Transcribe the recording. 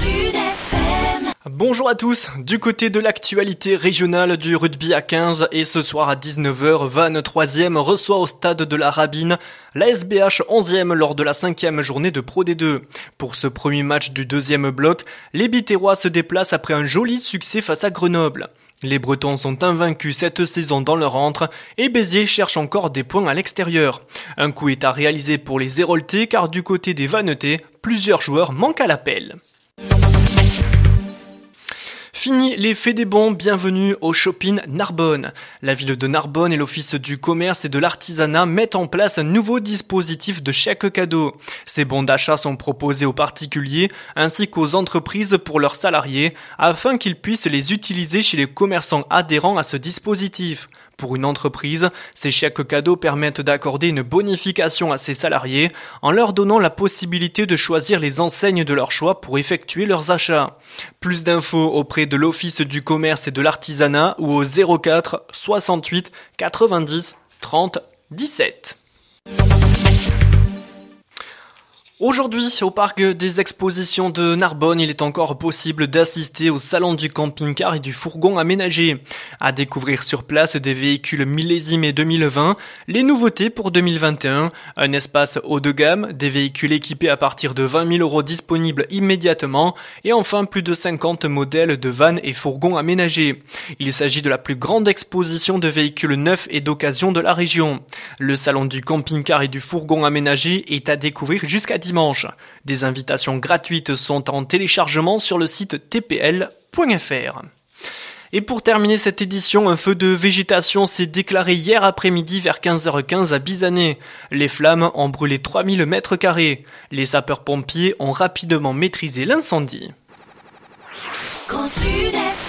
Bonjour à tous, du côté de l'actualité régionale du rugby à 15 et ce soir à 19h, Vannes 3e reçoit au stade de la Rabine la SBH 11e lors de la 5e journée de Pro D2. Pour ce premier match du deuxième bloc, les Biterrois se déplacent après un joli succès face à Grenoble. Les Bretons sont invaincus cette saison dans leur antre et Béziers cherche encore des points à l'extérieur. Un coup est à réaliser pour les Héroltais car du côté des Vannetais, plusieurs joueurs manquent à l'appel. Fini les faits des bons, bienvenue au Shopping Narbonne. La ville de Narbonne et l'Office du commerce et de l'artisanat mettent en place un nouveau dispositif de chèque cadeau. Ces bons d'achat sont proposés aux particuliers ainsi qu'aux entreprises pour leurs salariés afin qu'ils puissent les utiliser chez les commerçants adhérents à ce dispositif. Pour une entreprise, ces chèques cadeaux permettent d'accorder une bonification à ses salariés en leur donnant la possibilité de choisir les enseignes de leur choix pour effectuer leurs achats. Plus d'infos auprès de l'Office du commerce et de l'artisanat ou au 04 68 90 30 17. Aujourd'hui, au parc des expositions de Narbonne, il est encore possible d'assister au salon du camping-car et du fourgon aménagé. À découvrir sur place des véhicules millésimés 2020, les nouveautés pour 2021, un espace haut de gamme, des véhicules équipés à partir de 20 000 € disponibles immédiatement et enfin plus de 50 modèles de vannes et fourgons aménagés. Il s'agit de la plus grande exposition de véhicules neufs et d'occasion de la région. Le salon du camping-car et du fourgon aménagé est à découvrir jusqu'à dimanche. Des invitations gratuites sont en téléchargement sur le site tpl.fr. Et pour terminer cette édition, un feu de végétation s'est déclaré hier après-midi vers 15h15 à Bizané. Les flammes ont brûlé 3000 mètres carrés. Les sapeurs-pompiers ont rapidement maîtrisé l'incendie.